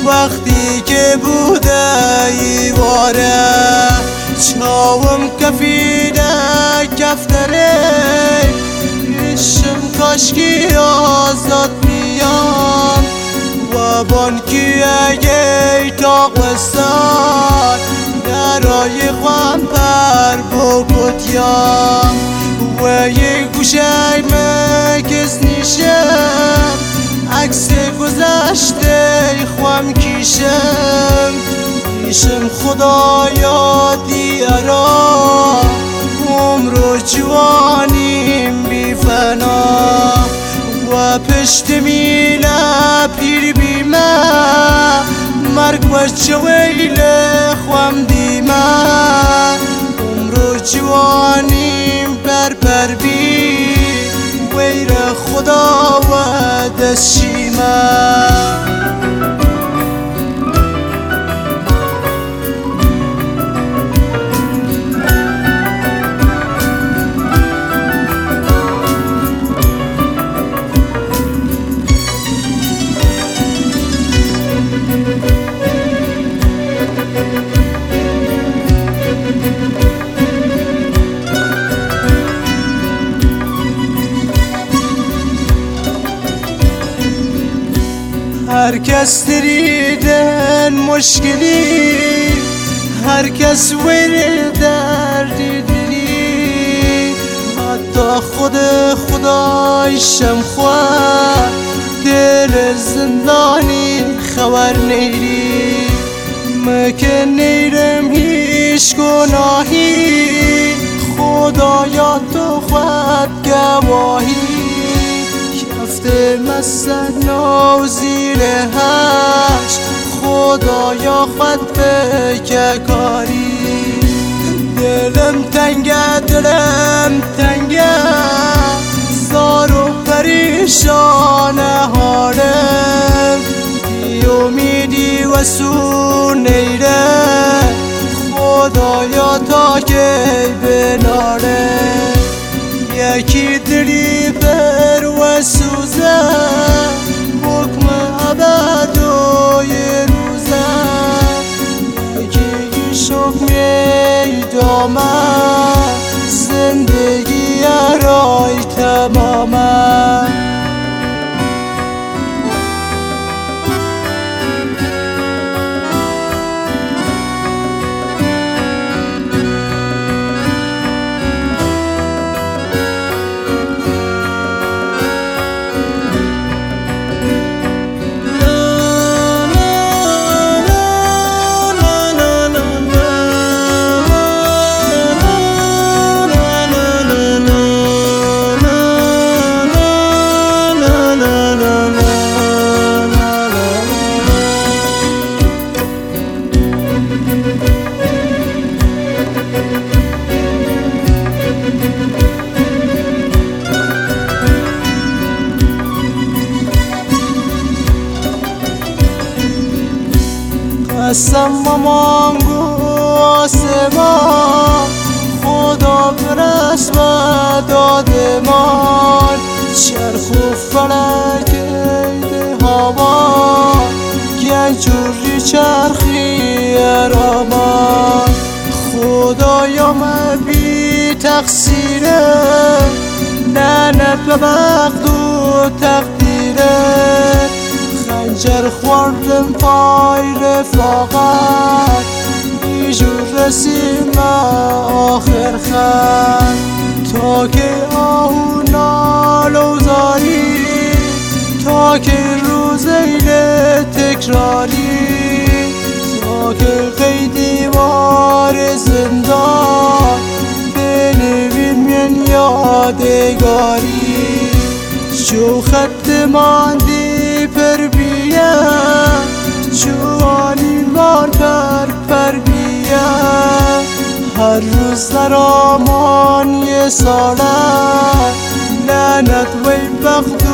وقتی که بوده ایواره چاوم کفیده کفتره ایشم کاشکی آزاد بیام و بانکی اگه تاق وستان درای خوام پر بکتیام و یک گوشه مکس نیشم عکس گذشته خوام کیشم ایشم خدایا دیارا عمر و جوانیم بی فنا و پشت میله پیر بیمه مرگ و چویل خوام دیمه عمر و جوانیم پر بی ویر خدا و دستشیمه هر کس دریدن مشکلی هر کس ویر دردی دلی حتی خود خدایشم خواه دل زندانی خبر نیری مکن نیرم هیچ گناهی خدایا تو خود گواهی مسد نو زیر هشت خدایا خود بکه کاری دلم تنگه زار و پریشان حالم بی امیدی و سو نیره خدایا تا که بناره یکی دلی بر و سوزه حکم ابد و یه روزه یکی شکم ایدامه زندگی رای تمامه قسم مامانگو آسمان خدا برس و دادمان چرخ و فلک ایده هوا گنجوری چرخی ارامان خدایا من بی تقصیره نه به بخت و تقدیره خنجر خوردم پای رفاقت بیجور رسیم آخر خن تا که آهو نالو زاری تا که روزیل تکراری تا که قیدیوار زندان بنوین من یادگاری جو خط ماندی پر بیه جوانی مان پر بیه هر روز در آمان یه ساله لعنت وی بخت